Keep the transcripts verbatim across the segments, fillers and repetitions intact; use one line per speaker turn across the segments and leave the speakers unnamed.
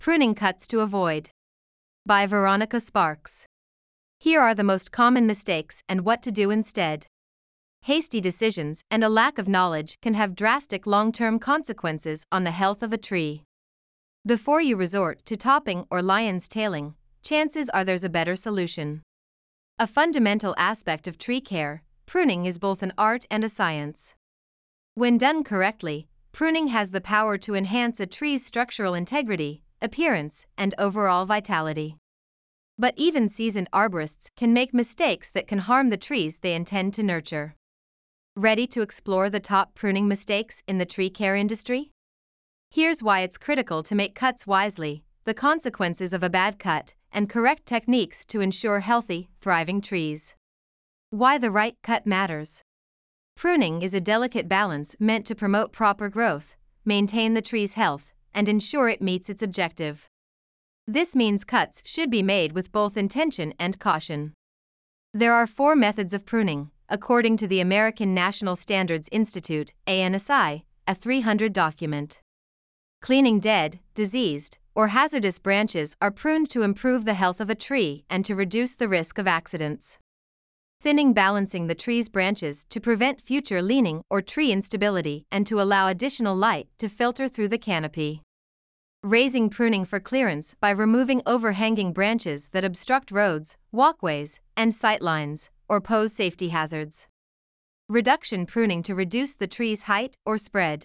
Pruning Cuts to Avoid. By Veronica Sparks. Here are the most common mistakes and what to do instead. Hasty decisions and a lack of knowledge can have drastic long-term consequences on the health of a tree. Before you resort to topping or lion's tailing, chances are there's a better solution. A fundamental aspect of tree care, pruning is both an art and a science. When done correctly, pruning has the power to enhance a tree's structural integrity, appearance, and overall vitality. But even seasoned arborists can make mistakes that can harm the trees they intend to nurture. Ready to explore the top pruning mistakes in the tree care industry? Here's why it's critical to make cuts wisely, the consequences of a bad cut, and correct techniques to ensure healthy, thriving trees. Why the right cut matters. Pruning is a delicate balance meant to promote proper growth, maintain the tree's health, and ensure it meets its objective. This means cuts should be made with both intention and caution. There are four methods of pruning, according to the American National Standards Institute, A N S I, a three hundred document. Cleaning dead, diseased, or hazardous branches are pruned to improve the health of a tree and to reduce the risk of accidents. Thinning, balancing the tree's branches to prevent future leaning or tree instability and to allow additional light to filter through the canopy. Raising, pruning for clearance by removing overhanging branches that obstruct roads, walkways, and sightlines, or pose safety hazards. Reduction, pruning to reduce the tree's height or spread.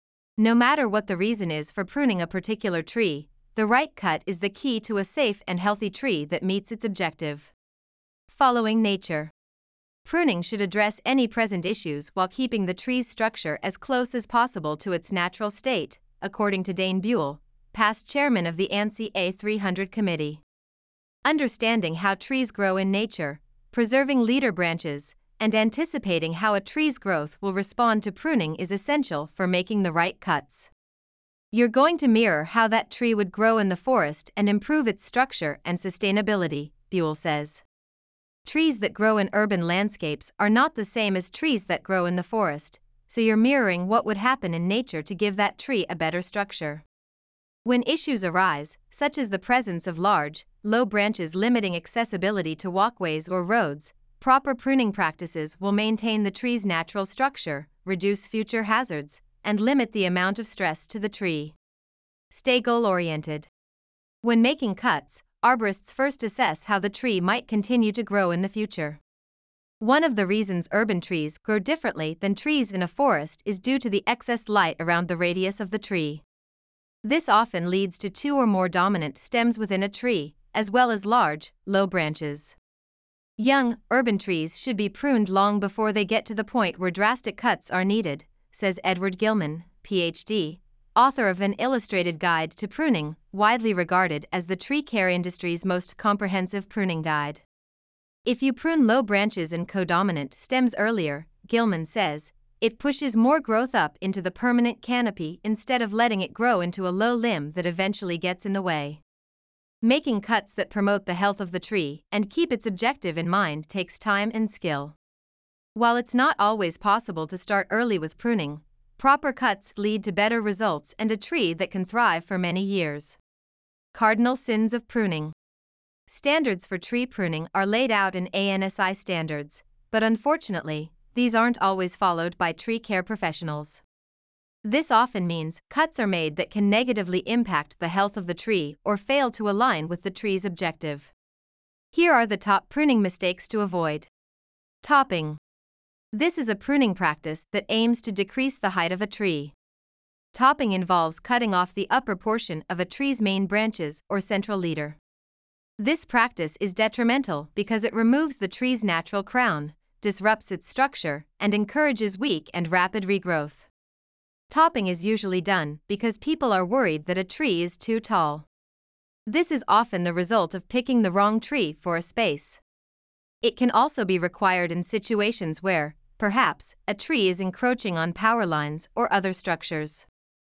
No matter what the reason is for pruning a particular tree, the right cut is the key to a safe and healthy tree that meets its objective. Following nature. Pruning should address any present issues while keeping the tree's structure as close as possible to its natural state, according to Dane Buell, past chairman of the ANSI A three hundred committee. Understanding how trees grow in nature, preserving leader branches, and anticipating how a tree's growth will respond to pruning is essential for making the right cuts. You're going to mirror how that tree would grow in the forest and improve its structure and sustainability, Buell says. Trees that grow in urban landscapes are not the same as trees that grow in the forest, so you're mirroring what would happen in nature to give that tree a better structure. When issues arise, such as the presence of large, low branches limiting accessibility to walkways or roads, proper pruning practices will maintain the tree's natural structure, reduce future hazards, and limit the amount of stress to the tree. Stay goal-oriented. When making cuts, arborists first assess how the tree might continue to grow in the future. One of the reasons urban trees grow differently than trees in a forest is due to the excess light around the radius of the tree. This often leads to two or more dominant stems within a tree, as well as large, low branches. Young, urban trees should be pruned long before they get to the point where drastic cuts are needed, says Edward Gilman, P H D, author of an illustrated guide to pruning, widely regarded as the tree care industry's most comprehensive pruning guide. If you prune low branches and codominant stems earlier, Gilman says, it pushes more growth up into the permanent canopy instead of letting it grow into a low limb that eventually gets in the way. Making cuts that promote the health of the tree and keep its objective in mind takes time and skill. While it's not always possible to start early with pruning, proper cuts lead to better results and a tree that can thrive for many years. Cardinal sins of pruning. Standards for tree pruning are laid out in A N S I standards, but unfortunately, these aren't always followed by tree care professionals. This often means cuts are made that can negatively impact the health of the tree or fail to align with the tree's objective. Here are the top pruning mistakes to avoid. Topping. This is a pruning practice that aims to decrease the height of a tree. Topping involves cutting off the upper portion of a tree's main branches or central leader. This practice is detrimental because it removes the tree's natural crown, disrupts its structure, and encourages weak and rapid regrowth. Topping is usually done because people are worried that a tree is too tall. This is often the result of picking the wrong tree for a space. It can also be required in situations where, perhaps, a tree is encroaching on power lines or other structures.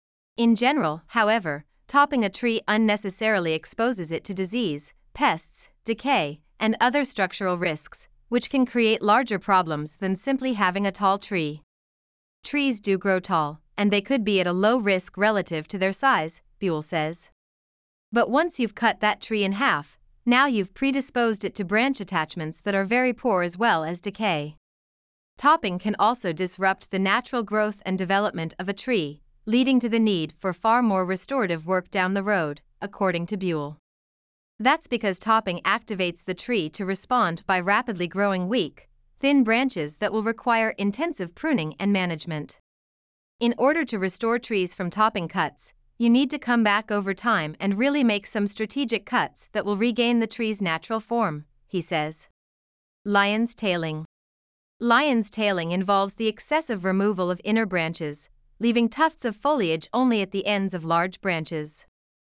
In general, however, topping a tree unnecessarily exposes it to disease, pests, decay, and other structural risks, which can create larger problems than simply having a tall tree. Trees do grow tall, and they could be at a low risk relative to their size, Buell says. But once you've cut that tree in half, now you've predisposed it to branch attachments that are very poor as well as decay. Topping can also disrupt the natural growth and development of a tree, leading to the need for far more restorative work down the road, according to Buell. That's because topping activates the tree to respond by rapidly growing weak, thin branches that will require intensive pruning and management. In order to restore trees from topping cuts, you need to come back over time and really make some strategic cuts that will regain the tree's natural form, he says. Lion's tailing. Lion's tailing involves the excessive removal of inner branches, leaving tufts of foliage only at the ends of large branches.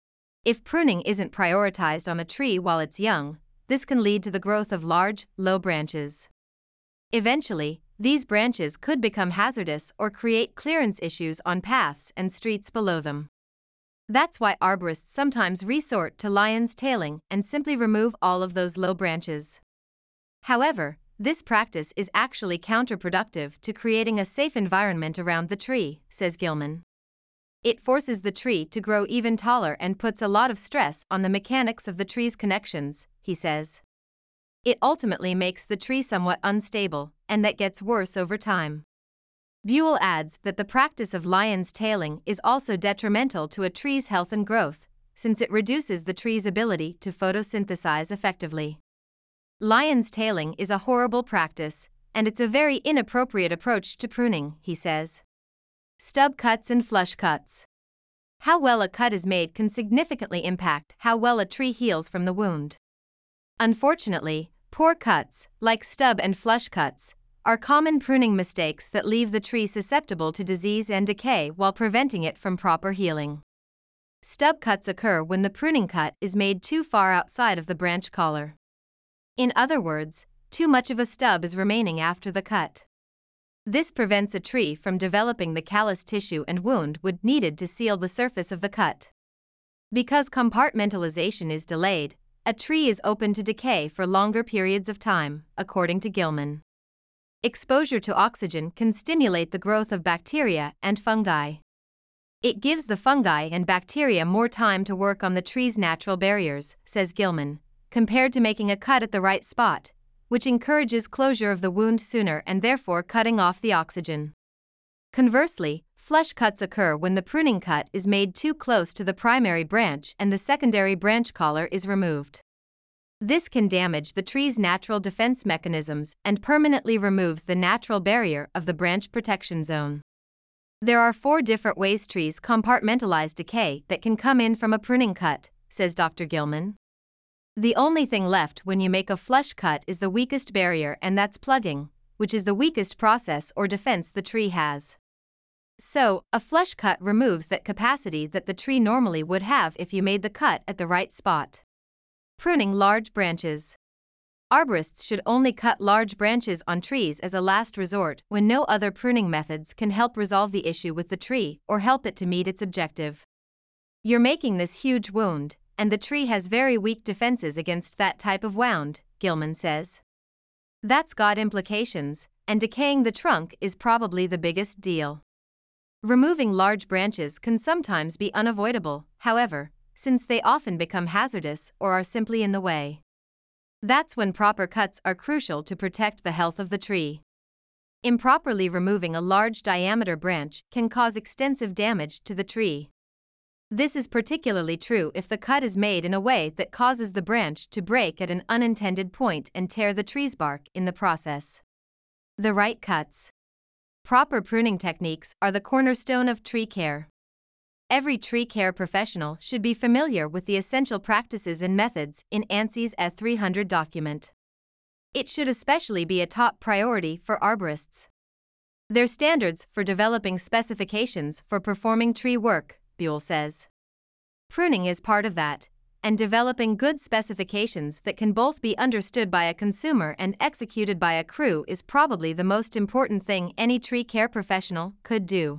If pruning isn't prioritized on a tree while it's young, this can lead to the growth of large, low branches. Eventually, these branches could become hazardous or create clearance issues on paths and streets below them. That's why arborists sometimes resort to lion's tailing and simply remove all of those low branches. However, this practice is actually counterproductive to creating a safe environment around the tree, says Gilman. It forces the tree to grow even taller and puts a lot of stress on the mechanics of the tree's connections, he says. It ultimately makes the tree somewhat unstable, and that gets worse over time. Buell adds that the practice of lion's tailing is also detrimental to a tree's health and growth, since it reduces the tree's ability to photosynthesize effectively. Lion's tailing is a horrible practice, and it's a very inappropriate approach to pruning, he says. Stub cuts and flush cuts. How well a cut is made can significantly impact how well a tree heals from the wound. Unfortunately, poor cuts, like stub and flush cuts, are common pruning mistakes that leave the tree susceptible to disease and decay while preventing it from proper healing. Stub cuts occur when the pruning cut is made too far outside of the branch collar. In other words, too much of a stub is remaining after the cut. This prevents a tree from developing the callus tissue and wound wood needed to seal the surface of the cut. Because compartmentalization is delayed, a tree is open to decay for longer periods of time, according to Gilman. Exposure to oxygen can stimulate the growth of bacteria and fungi. It gives the fungi and bacteria more time to work on the tree's natural barriers, says Gilman, compared to making a cut at the right spot, which encourages closure of the wound sooner and therefore cutting off the oxygen. Conversely, flush cuts occur when the pruning cut is made too close to the primary branch and the secondary branch collar is removed. This can damage the tree's natural defense mechanisms and permanently removes the natural barrier of the branch protection zone. There are four different ways trees compartmentalize decay that can come in from a pruning cut, says Doctor Gilman. The only thing left when you make a flush cut is the weakest barrier, and that's plugging, which is the weakest process or defense the tree has. So, a flush cut removes that capacity that the tree normally would have if you made the cut at the right spot. Pruning large branches. Arborists should only cut large branches on trees as a last resort when no other pruning methods can help resolve the issue with the tree or help it to meet its objective. You're making this huge wound, and the tree has very weak defenses against that type of wound, Gilman says. That's got implications, and decaying the trunk is probably the biggest deal. Removing large branches can sometimes be unavoidable, however, since they often become hazardous or are simply in the way. That's when proper cuts are crucial to protect the health of the tree. Improperly removing a large diameter branch can cause extensive damage to the tree. This is particularly true if the cut is made in a way that causes the branch to break at an unintended point and tear the tree's bark in the process. The right cuts. Proper pruning techniques are the cornerstone of tree care. Every tree care professional should be familiar with the essential practices and methods in ANSI's E three hundred document. It should especially be a top priority for arborists. They're standards for developing specifications for performing tree work, Buell says. Pruning is part of that, and developing good specifications that can both be understood by a consumer and executed by a crew is probably the most important thing any tree care professional could do.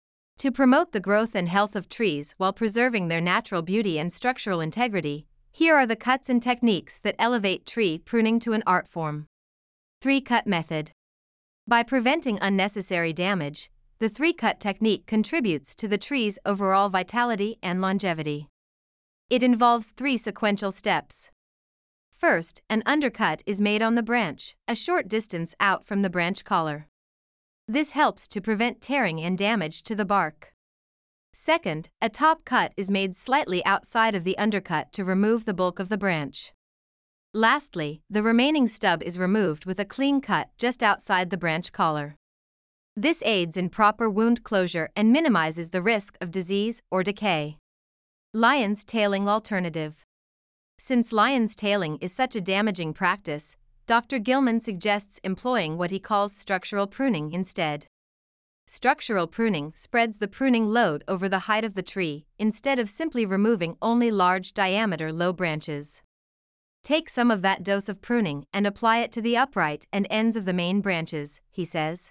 To promote the growth and health of trees while preserving their natural beauty and structural integrity, here are the cuts and techniques that elevate tree pruning to an art form. Three-cut method. By preventing unnecessary damage, the three-cut technique contributes to the tree's overall vitality and longevity. It involves three sequential steps. First, an undercut is made on the branch, a short distance out from the branch collar. This helps to prevent tearing and damage to the bark. Second, a top cut is made slightly outside of the undercut to remove the bulk of the branch. Lastly, the remaining stub is removed with a clean cut just outside the branch collar. This aids in proper wound closure and minimizes the risk of disease or decay. Lion's tailing alternative. Since lion's tailing is such a damaging practice, Doctor Gilman suggests employing what he calls structural pruning instead. Structural pruning spreads the pruning load over the height of the tree instead of simply removing only large diameter low branches. Take some of that dose of pruning and apply it to the upright and ends of the main branches, he says.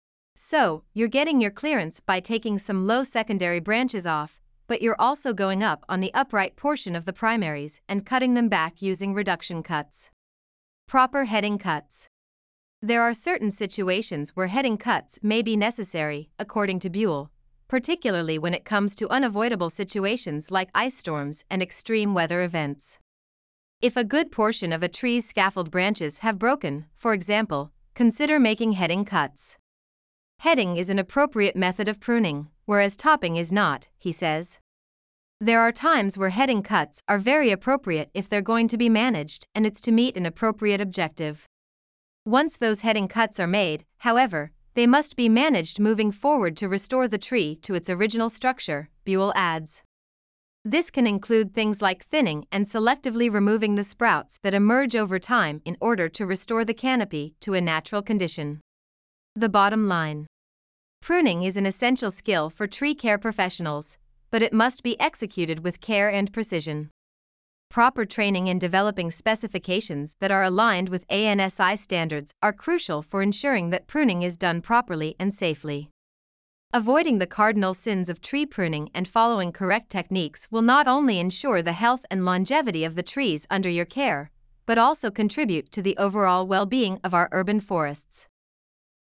So, you're getting your clearance by taking some low secondary branches off, but you're also going up on the upright portion of the primaries and cutting them back using reduction cuts. Proper heading cuts. There are certain situations where heading cuts may be necessary, according to Buell, particularly when it comes to unavoidable situations like ice storms and extreme weather events. If a good portion of a tree's scaffold branches have broken, for example, consider making heading cuts. Heading is an appropriate method of pruning, whereas topping is not, he says. There are times where heading cuts are very appropriate if they're going to be managed and it's to meet an appropriate objective. Once those heading cuts are made, however, they must be managed moving forward to restore the tree to its original structure, Buell adds. This can include things like thinning and selectively removing the sprouts that emerge over time in order to restore the canopy to a natural condition. The bottom line. Pruning is an essential skill for tree care professionals, but it must be executed with care and precision. Proper training in developing specifications that are aligned with A N S I standards are crucial for ensuring that pruning is done properly and safely. Avoiding the cardinal sins of tree pruning and following correct techniques will not only ensure the health and longevity of the trees under your care, but also contribute to the overall well-being of our urban forests.